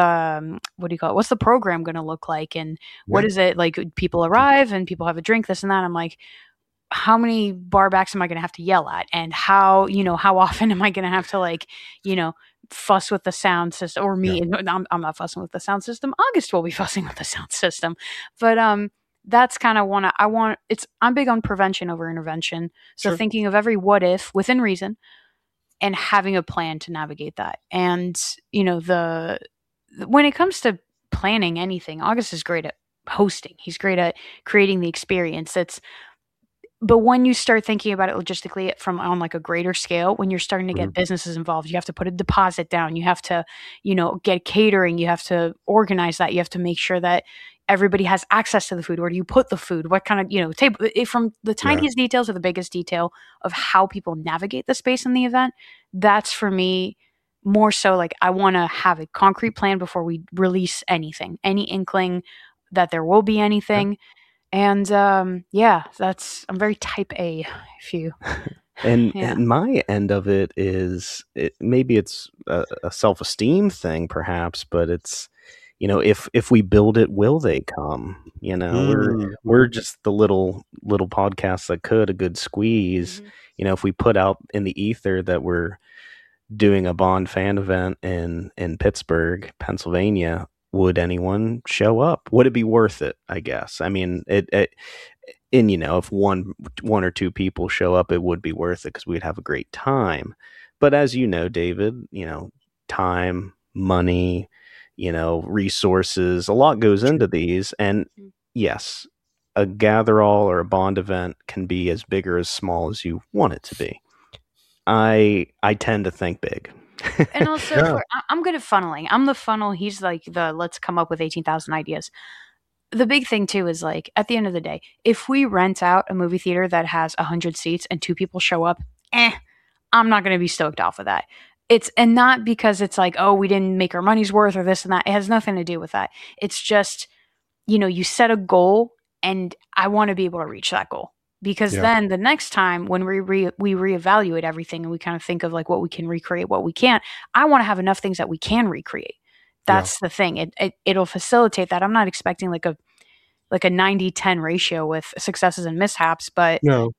the program going to look like, and what is it like, people arrive and people have a drink, this and that. I'm like, how many bar backs am I going to have to yell at, and how often am I going to have to, like, fuss with the sound system, or me? I'm not fussing with the sound system. August will be fussing with the sound system. But that's kind of I'm big on prevention over intervention. So thinking of every what if within reason, and having a plan to navigate that. And when it comes to planning anything, August is great at hosting. He's great at creating the experience. But when you start thinking about it logistically on like a greater scale, when you're starting to get businesses involved, you have to put a deposit down. You have to, get catering. You have to organize that. You have to make sure that everybody has access to the food. Where do you put the food? What kind of, table, from the tiniest detail to the biggest detail of how people navigate the space in the event. That's for me more so like, I want to have a concrete plan before we release anything, any inkling that there will be anything. And I'm very type A, if you. And my end of it is, maybe it's a self-esteem thing, perhaps, but it's, if we build it, will they come? We're just the little podcast that could, a good squeeze. If we put out in the ether that we're doing a Bond fan event in Pittsburgh, Pennsylvania, would anyone show up? Would it be worth it? I guess. I mean, if one or two people show up, it would be worth it, because we'd have a great time. But as you know, David, time, money, resources, a lot goes into these. And yes, a gather-all or a Bond event can be as big or as small as you want it to be. I tend to think big. And also, I'm good at funneling. I'm the funnel. He's like let's come up with 18,000 ideas. The big thing too is, like, at the end of the day, if we rent out a movie theater that has 100 seats and 2 people show up, I'm not going to be stoked off of that. And not because it's like, oh, we didn't make our money's worth or this and that. It has nothing to do with that. It's just, you set a goal, and I want to be able to reach that goal. Because then the next time when we reevaluate everything and we kind of think of like what we can recreate, what we can't, I want to have enough things that we can recreate. That's the thing. It'll facilitate that. I'm not expecting like a 90-10 ratio with successes and mishaps, but But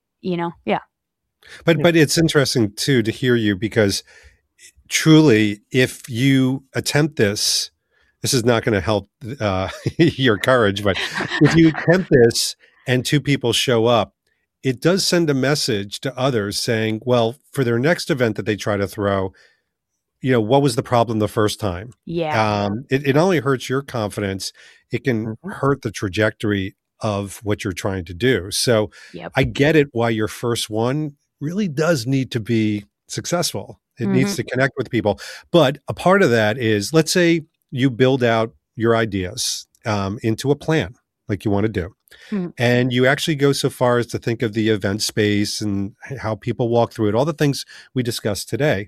it's interesting too to hear you, because truly, if you attempt this is not going to help your courage, but if you attempt this and 2 people show up, it does send a message to others saying, well, for their next event that they try to throw, what was the problem the first time? Yeah. It not only hurts your confidence, it can hurt the trajectory of what you're trying to do. So I get it why your first one really does need to be successful. It needs to connect with people. But a part of that is, let's say you build out your ideas into a plan like you want to do. And you actually go so far as to think of the event space and how people walk through it, all the things we discussed today.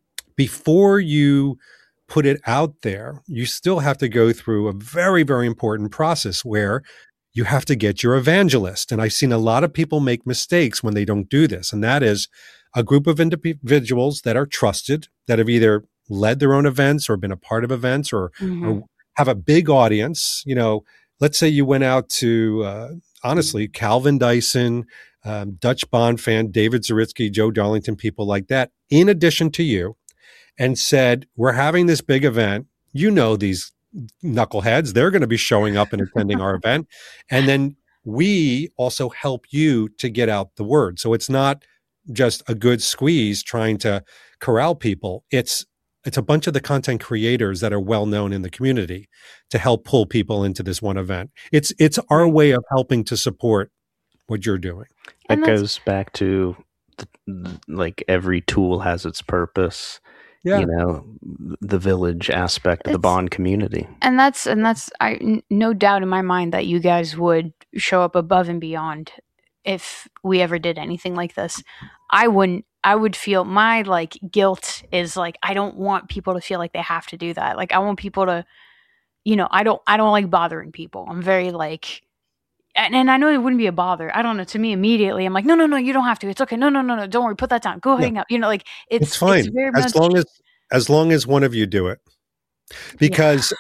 Before you put it out there, you still have to go through a very, very important process where you have to get your evangelist. And I've seen a lot of people make mistakes when they don't do this. And that is a group of individuals that are trusted, that have either led their own events or been a part of events or have a big audience. Let's say you went out to, honestly, Calvin Dyson, Dutch Bond fan, David Zaritsky, Joe Darlington, people like that, in addition to you, and said, we're having this big event. These knuckleheads, they're going to be showing up and attending our event. And then we also help you to get out the word. So it's not just a good squeeze trying to corral people. It's a bunch of the content creators that are well known in the community to help pull people into this one event. It's our way of helping to support what you're doing. It goes back to like every tool has its purpose. Yeah. The village aspect of the Bond community. And that's no doubt in my mind that you guys would show up above and beyond if we ever did anything like this. I would feel my guilt is I don't want people to feel like they have to do that. I want people to, I don't like bothering people. I'm very and I know it wouldn't be a bother. I don't know. To me, immediately, I'm like, no, you don't have to. It's okay. No, don't worry. Put that down. Go hang up. It's fine. It's very as long as one of you do it, because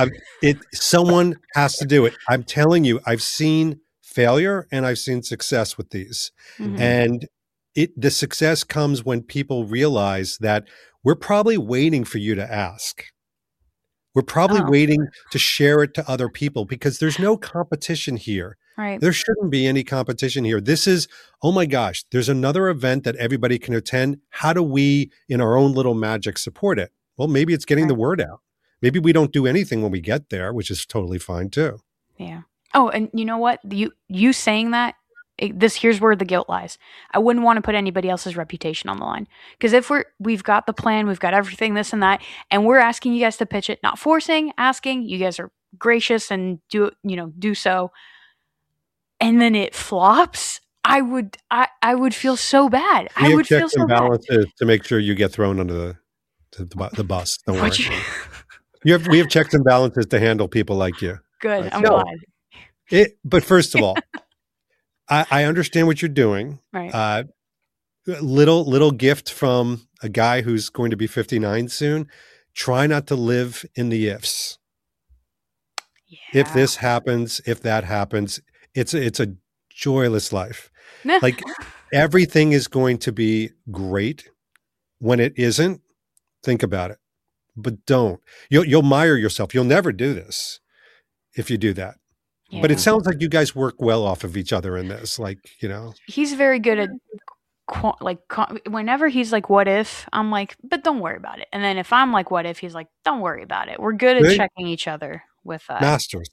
someone has to do it. I'm telling you, I've seen failure and I've seen success with these, and the success comes when people realize that we're probably waiting for you to ask. We're probably waiting to share it to other people because there's no competition here. Right. There shouldn't be any competition here. This is, oh my gosh, there's another event that everybody can attend. How do we, in our own little magic, support it? Well, maybe it's getting the word out. Maybe we don't do anything when we get there, which is totally fine too. Yeah. Oh, and you know what? You saying that, here's where the guilt lies. I wouldn't want to put anybody else's reputation on the line. Because if we've got the plan, we've got everything, this and that, and we're asking you guys to pitch it, not forcing, asking, you guys are gracious and do so. And then it flops, I would feel so bad. I would feel so bad. Balances to make sure you get thrown under the bus. Don't worry. We have checks and balances to handle people like you. Good. I'm glad. But first of all, I understand what you're doing. Right. Little gift from a guy who's going to be 59 soon. Try not to live in the ifs. Yeah. If this happens, if that happens. It's a joyless life. Everything is going to be great. When it isn't, think about it. But don't. You'll mire yourself. You'll never do this if you do that. Yeah. But it sounds like you guys work well off of each other in this. He's very good at whenever he's like, what if? I'm like, but don't worry about it. And then if I'm like, what if? He's like, don't worry about it. We're good at checking each other with Masters.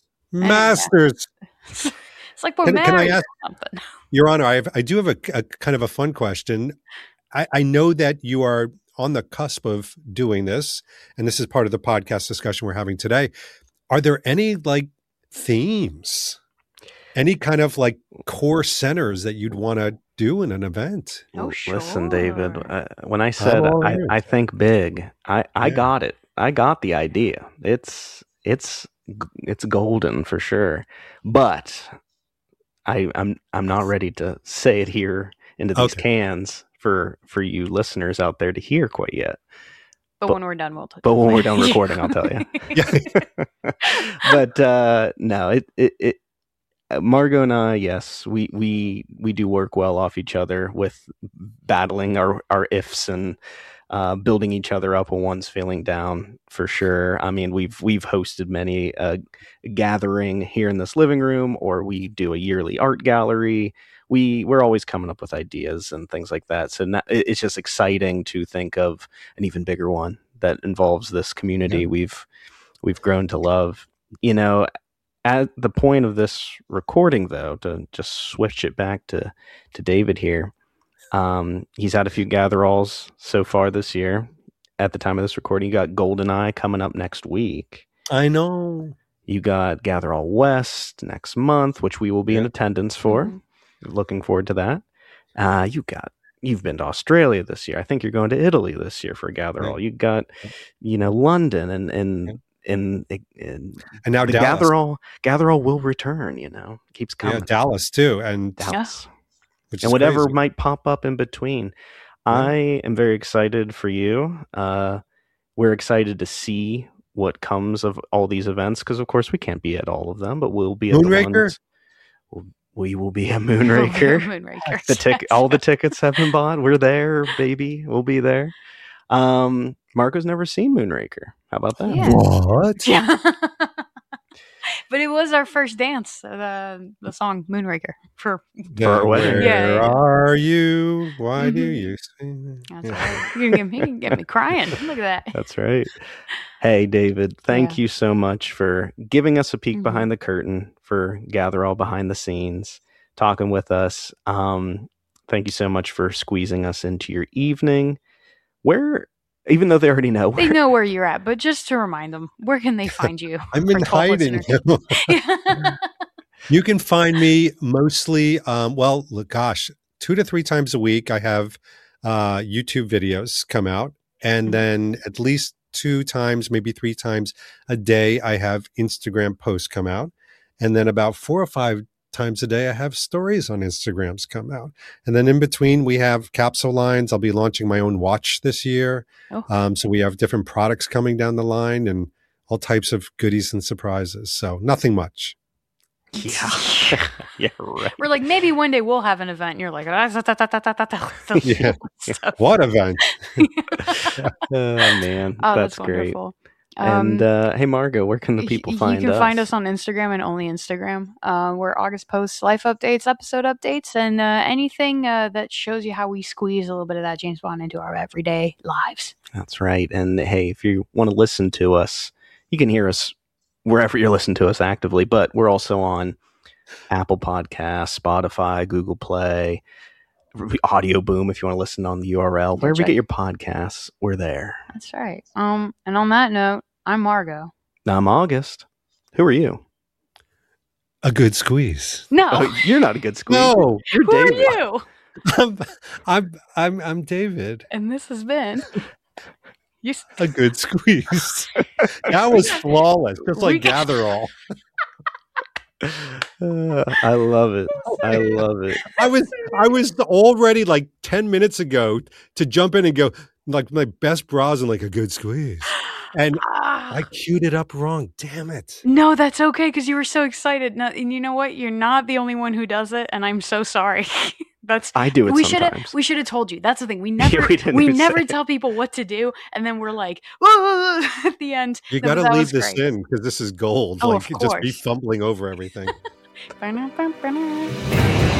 It's like we're married or something. Your Honor, I do have a kind of a fun question. I know that you are on the cusp of doing this, and this is part of the podcast discussion we're having today. Are there any themes, any kind of core centers that you'd want to do in an event? Oh, sure. Listen, David, when I said I think big, I got it. I got the idea. It's golden for sure, but I'm not ready to say it here into these cans for you listeners out there to hear quite yet. But when we're done, we'll talk. But when we're done recording, I'll tell you. But no, it Margot and I, yes, we do work well off each other with battling our ifs and building each other up when one's feeling down, for sure. I mean, we've hosted many gathering here in this living room, or we do a yearly art gallery. We're always coming up with ideas and things like that. So it's just exciting to think of an even bigger one that involves this community we've grown to love. You know, at the point of this recording, though, to just switch it back to David here, he's had a few gather-alls so far this year. At the time of this recording, you got GoldenEye coming up next week. I know. You got Gather-All West next month, which we will be in attendance for. Mm-hmm. Looking forward to that. You've been to Australia this year. I think you're going to Italy this year for a Gather-All. You got, London and now the Dallas. Gather-All will return. Keeps coming. Yeah, Dallas too, and Dallas, and whatever crazy. Might pop up in between. Yeah. I am very excited for you. We're excited to see what comes of all these events, because of course we can't be at all of them, but we'll be at Moonraker. The ones. We will be at Moonraker. All the tickets have been bought. We're there, baby. We'll be there. Marco's never seen Moonraker. How about that? Yeah. What? Yeah. But it was our first dance, the song Moonraker for our wedding. Where are you? Why do you sing? That's right. You can get me crying. Look at that. That's right. Hey, David, thank you so much for giving us a peek behind the curtain, for Gather-All behind the scenes, talking with us. Thank you so much for squeezing us into your evening. Even though they already know. They know where you're at, but just to remind them, where can they find you? I'm in hiding. You can find me mostly, 2 to 3 times a week. I have YouTube videos come out, and then at least 2 times, maybe 3 times a day, I have Instagram posts come out. And then about 4 or 5 times a day, I have stories on Instagrams come out. And then in between, we have capsule lines. I'll be launching my own watch this year. So we have different products coming down the line and all types of goodies and surprises. So nothing much. Yeah. Yeah, right. We're like, maybe one day we'll have an event. And you're like, yeah. What event? Oh, man. That's great. Wonderful. And hey, Margo, where can the people find us? You can find us on Instagram and only Instagram. Where August posts life updates, episode updates, and anything that shows you how we squeeze a little bit of that James Bond into our everyday lives. That's right. And hey, if you want to listen to us, you can hear us wherever you're listening to us actively, but we're also on Apple Podcasts, Spotify, Google Play, Audio Boom if you want to listen on the URL. Wherever you get your podcasts, we're there. That's right. And on that note, I'm Margo. I'm August. Who are you? A good squeeze. No. Oh, you're not a good squeeze. No. You're Who David. are you? I'm David. And this has been a good squeeze. That was flawless. Just like Gather-All. I love it. I love it. I was already like 10 minutes ago to jump in and go like my best bras and like a good squeeze. And I queued it up wrong. Damn it. No, that's okay because you were so excited. No, and you know what? You're not the only one who does it, and I'm so sorry. I do it sometimes. We should have told you. That's the thing. We never tell people what to do, and then we're like, whoa, at the end. You got to leave this in because this is gold. Oh, like just be fumbling over everything.